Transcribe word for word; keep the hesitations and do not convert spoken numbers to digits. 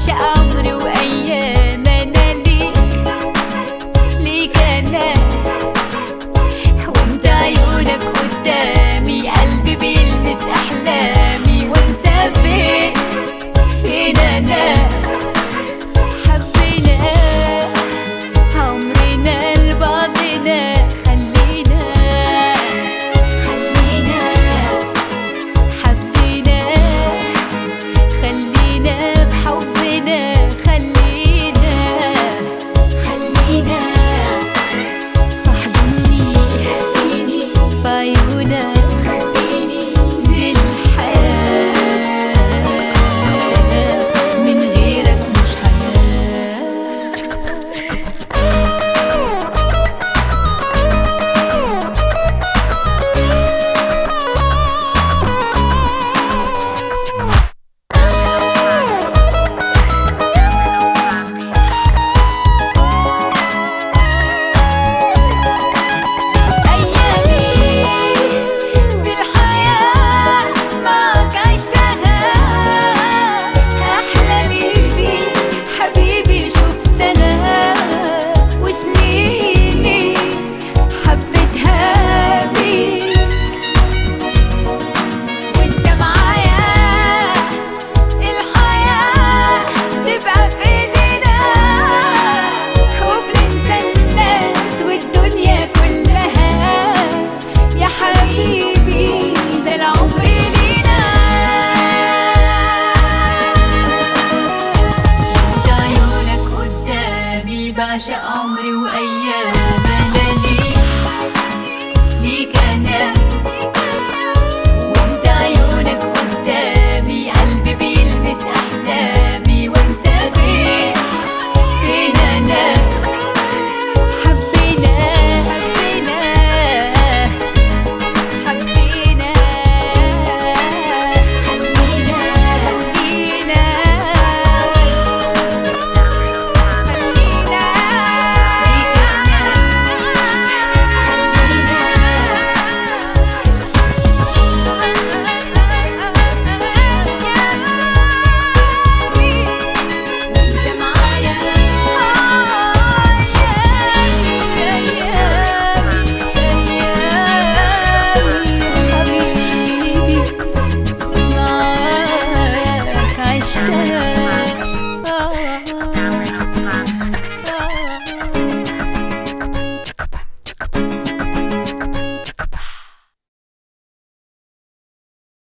بعشق عمري وأيام أنا ليك ليك أنا، وانت عيونك قدامي قلبي بيلمس أحلامي وانسى فين فين أنا. حبينا عمرنا لبعضنا، خلينا خلينا حبينا خلينا بحبنا، خلينا خلينا احضني فيني في عيونك خبيني بالحياة، من غيرك مش حياة. بعشق